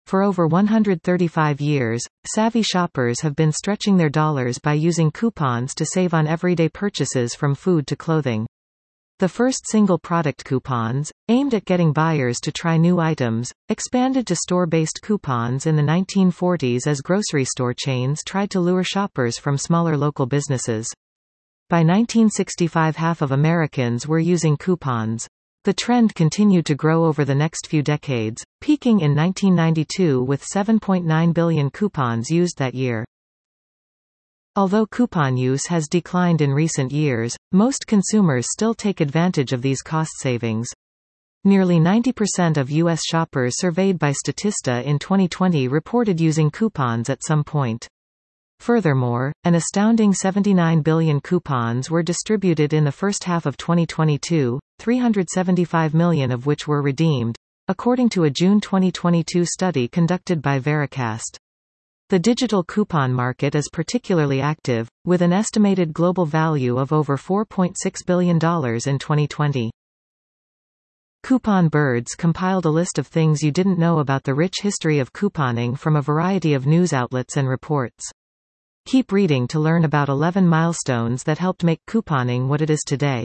For over 135 years, savvy shoppers have been stretching their dollars by using coupons to save on everyday purchases from food to clothing. The first single-product coupons, aimed at getting buyers to try new items, expanded to store-based coupons in the 1940s as grocery store chains tried to lure shoppers from smaller local businesses. By 1965, half of Americans were using coupons. The trend continued to grow over the next few decades, peaking in 1992 with 7.9 billion coupons used that year. Although coupon use has declined in recent years, most consumers still take advantage of these cost savings. Nearly 90% of U.S. shoppers surveyed by Statista in 2020 reported using coupons at some point. Furthermore, an astounding 79 billion coupons were distributed in the first half of 2022, 375 million of which were redeemed, according to a June 2022 study conducted by Veracast. The digital coupon market is particularly active, with an estimated global value of over $4.6 billion in 2020. Coupon Birds compiled a list of things you didn't know about the rich history of couponing from a variety of news outlets and reports. Keep reading to learn about 11 milestones that helped make couponing what it is today.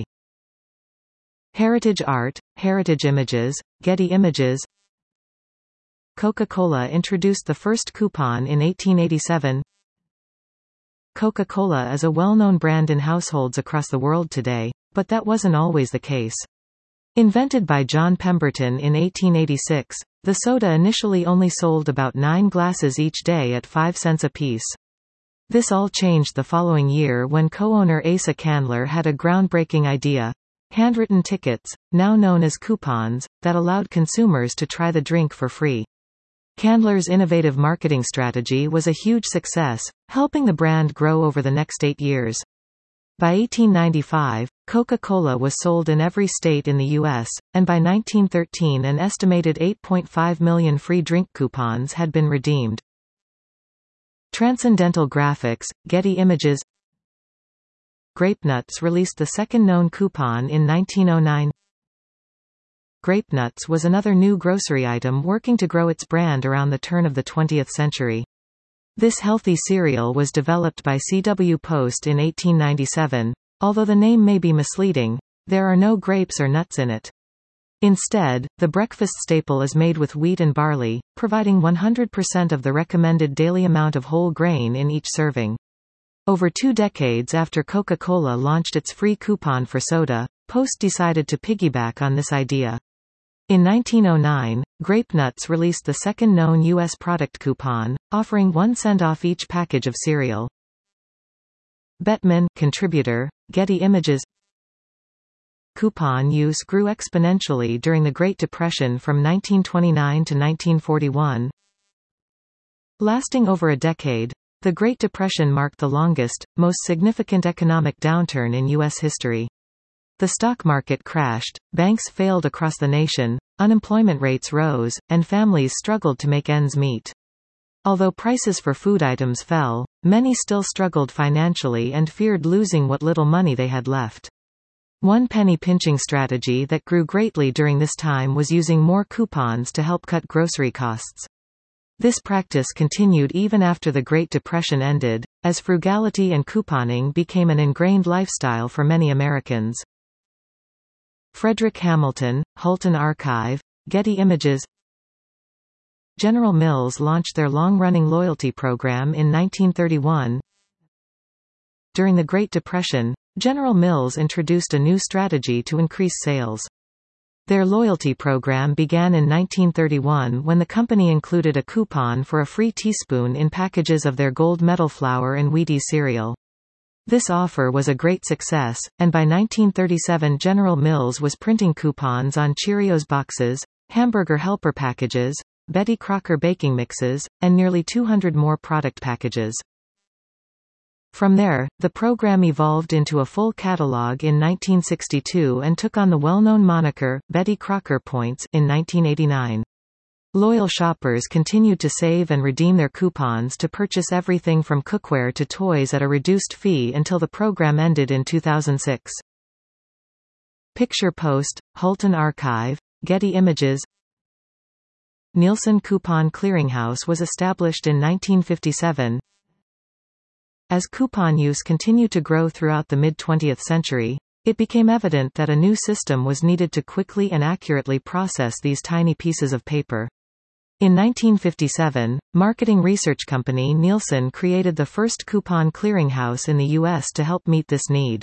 Heritage art, heritage images, Getty Images. Coca-Cola introduced the first coupon in 1887. Coca-Cola is a well-known brand in households across the world today, but that wasn't always the case. Invented by John Pemberton in 1886, the soda initially only sold about 9 glasses each day at 5 cents apiece. This all changed the following year when co-owner Asa Candler had a groundbreaking idea: handwritten tickets, now known as coupons, that allowed consumers to try the drink for free. Candler's innovative marketing strategy was a huge success, helping the brand grow over the next 8 years. By 1895, Coca-Cola was sold in every state in the U.S., and by 1913 an estimated 8.5 million free drink coupons had been redeemed. Transcendental Graphics, Getty Images. Grapenuts released the second known coupon in 1909. Grapenuts was another new grocery item working to grow its brand around the turn of the 20th century. This healthy cereal was developed by C.W. Post in 1897. Although the name may be misleading, there are no grapes or nuts in it. Instead, the breakfast staple is made with wheat and barley, providing 100% of the recommended daily amount of whole grain in each serving. Over 2 decades after Coca-Cola launched its free coupon for soda, Post decided to piggyback on this idea. In 1909, Grapenuts released the second known U.S. product coupon, offering 1 cent off each package of cereal. Bettman, contributor, Getty Images. Coupon use grew exponentially during the Great Depression from 1929 to 1941. Lasting over a decade, the Great Depression marked the longest, most significant economic downturn in U.S. history. The stock market crashed, banks failed across the nation, unemployment rates rose, and families struggled to make ends meet. Although prices for food items fell, many still struggled financially and feared losing what little money they had left. One penny pinching strategy that grew greatly during this time was using more coupons to help cut grocery costs. This practice continued even after the Great Depression ended, as frugality and couponing became an ingrained lifestyle for many Americans. Frederick Hamilton, Hulton Archive, Getty Images. General Mills launched their long-running loyalty program in 1931. During the Great Depression, General Mills introduced a new strategy to increase sales. Their loyalty program began in 1931 when the company included a coupon for a free teaspoon in packages of their Gold Medal flour and Wheaties cereal. This offer was a great success, and by 1937 General Mills was printing coupons on Cheerios boxes, Hamburger Helper packages, Betty Crocker baking mixes, and nearly 200 more product packages. From there, the program evolved into a full catalog in 1962 and took on the well-known moniker, Betty Crocker Points, in 1989. Loyal shoppers continued to save and redeem their coupons to purchase everything from cookware to toys at a reduced fee until the program ended in 2006. Picture Post, Hulton Archive, Getty Images. Nielsen Coupon Clearinghouse was established in 1957. As coupon use continued to grow throughout the mid-20th century, it became evident that a new system was needed to quickly and accurately process these tiny pieces of paper. In 1957, marketing research company Nielsen created the first coupon clearinghouse in the U.S. to help meet this need.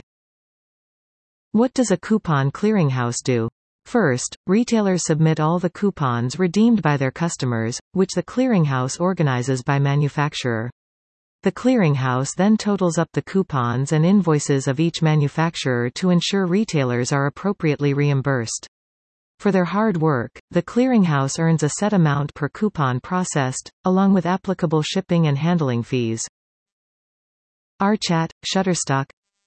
What does a coupon clearinghouse do? First, retailers submit all the coupons redeemed by their customers, which the clearinghouse organizes by manufacturer. The clearinghouse then totals up the coupons and invoices of each manufacturer to ensure retailers are appropriately reimbursed. For their hard work, the clearinghouse earns a set amount per coupon processed, along with applicable shipping and handling fees. Archat, Shutterstock.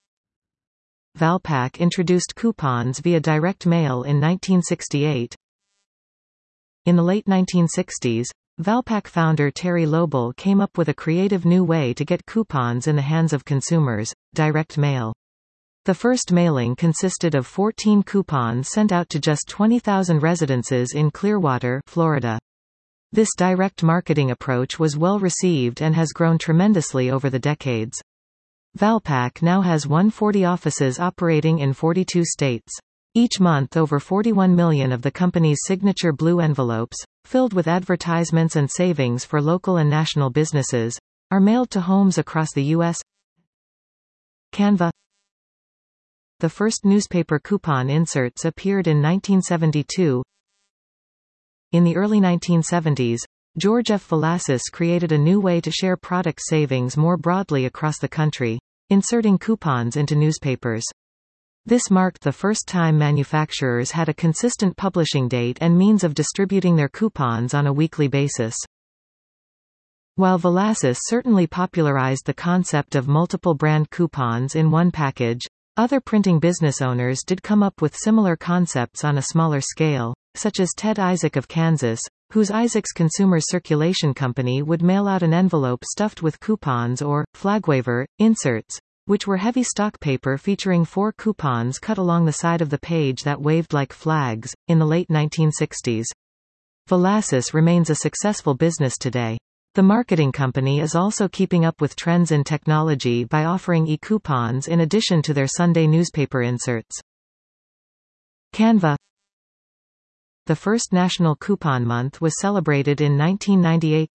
Valpak introduced coupons via direct mail in 1968. In the late 1960s, Valpak founder Terry Lobel came up with a creative new way to get coupons in the hands of consumers: direct mail. The first mailing consisted of 14 coupons sent out to just 20,000 residences in Clearwater, Florida. This direct marketing approach was well received and has grown tremendously over the decades. Valpak now has 140 offices operating in 42 states. Each month over 41 million of the company's signature blue envelopes, filled with advertisements and savings for local and national businesses, are mailed to homes across the U.S. Canva. The first newspaper coupon inserts appeared in 1972. In the early 1970s, George F. Valassis created a new way to share product savings more broadly across the country, inserting coupons into newspapers. This marked the first time manufacturers had a consistent publishing date and means of distributing their coupons on a weekly basis. While Valassis certainly popularized the concept of multiple brand coupons in one package, other printing business owners did come up with similar concepts on a smaller scale, such as Ted Isaac of Kansas, whose Isaac's Consumer Circulation Company would mail out an envelope stuffed with coupons or flagwaiver inserts, which were heavy stock paper featuring 4 coupons cut along the side of the page that waved like flags. In the late 1960s, Valassis remains a successful business today. The marketing company is also keeping up with trends in technology by offering e-coupons in addition to their Sunday newspaper inserts. Canva. The first National Coupon Month was celebrated in 1998.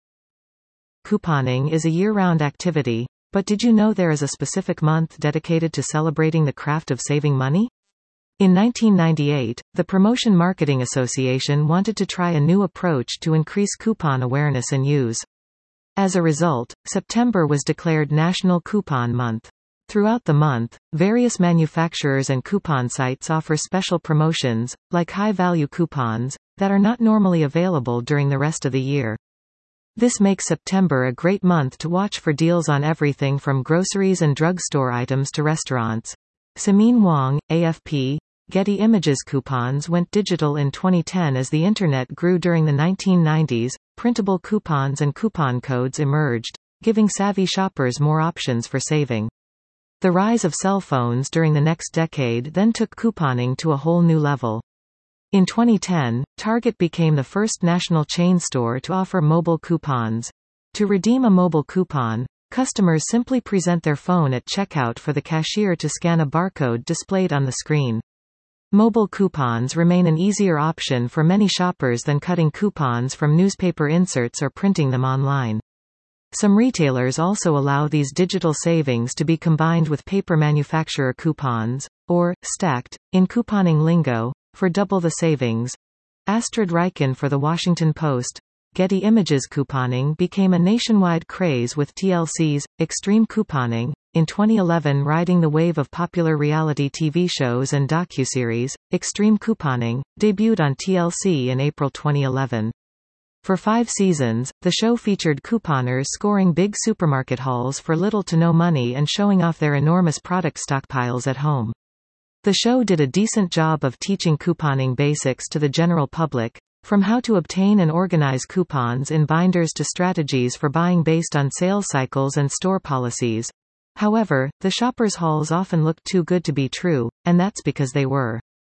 Couponing is a year-round activity, but did you know there is a specific month dedicated to celebrating the craft of saving money? In 1998, the Promotion Marketing Association wanted to try a new approach to increase coupon awareness and use. As a result, September was declared National Coupon Month. Throughout the month, various manufacturers and coupon sites offer special promotions, like high-value coupons, that are not normally available during the rest of the year. This makes September a great month to watch for deals on everything from groceries and drugstore items to restaurants. Simin Wong, AFP. Getty Images coupons went digital in 2010 as the Internet grew during the 1990s. Printable coupons and coupon codes emerged, giving savvy shoppers more options for saving. The rise of cell phones during the next decade then took couponing to a whole new level. In 2010, Target became the first national chain store to offer mobile coupons. To redeem a mobile coupon, customers simply present their phone at checkout for the cashier to scan a barcode displayed on the screen. Mobile coupons remain an easier option for many shoppers than cutting coupons from newspaper inserts or printing them online. Some retailers also allow these digital savings to be combined with paper manufacturer coupons, or stacked, in couponing lingo, for double the savings. Astrid Reichen for The Washington Post. Getty Images couponing became a nationwide craze with TLC's Extreme Couponing. In 2011, riding the wave of popular reality TV shows and docuseries, Extreme Couponing debuted on TLC in April 2011. For 5 seasons, the show featured couponers scoring big supermarket hauls for little to no money and showing off their enormous product stockpiles at home. The show did a decent job of teaching couponing basics to the general public, from how to obtain and organize coupons in binders to strategies for buying based on sales cycles and store policies. However, the shoppers' hauls often looked too good to be true, and that's because they were.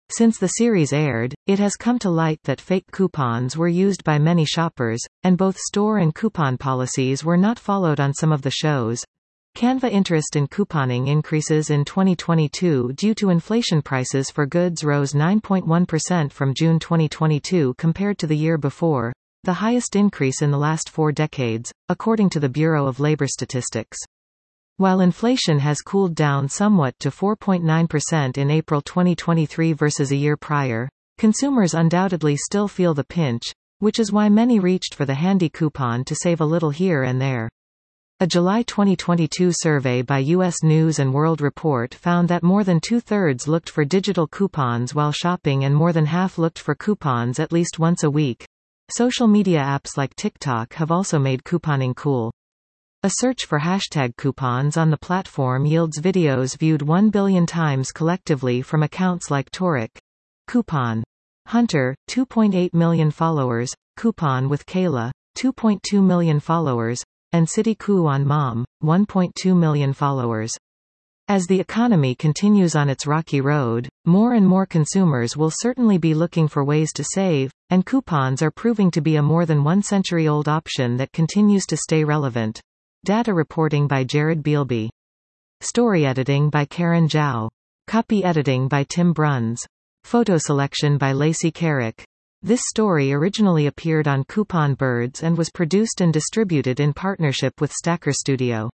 Since the series aired, it has come to light that fake coupons were used by many shoppers, and both store and coupon policies were not followed on some of the shows. Canva interest in couponing increases in 2022 due to inflation. Prices for goods rose 9.1% from June 2022 compared to the year before, the highest increase in the last 4 decades, according to the Bureau of Labor Statistics. While inflation has cooled down somewhat to 4.9% in April 2023 versus a year prior, consumers undoubtedly still feel the pinch, which is why many reached for the handy coupon to save a little here and there. A July 2022 survey by U.S. News & World Report found that more than 2/3 looked for digital coupons while shopping and more than half looked for coupons at least once a week. Social media apps like TikTok have also made couponing cool. A search for hashtag coupons on the platform yields videos viewed 1 billion times collectively from accounts like Toric, Coupon Hunter, 2.8 million followers, Coupon with Kayla, 2.2 million followers, and City Coupon Mom, 1.2 million followers. As the economy continues on its rocky road, more and more consumers will certainly be looking for ways to save, and coupons are proving to be a more than 1-century-old option that continues to stay relevant. Data reporting by Jared Bealby. Story editing by Karen Zhao. Copy editing by Tim Bruns. Photo selection by Lacey Carrick. This story originally appeared on Coupon Birds and was produced and distributed in partnership with Stacker Studio.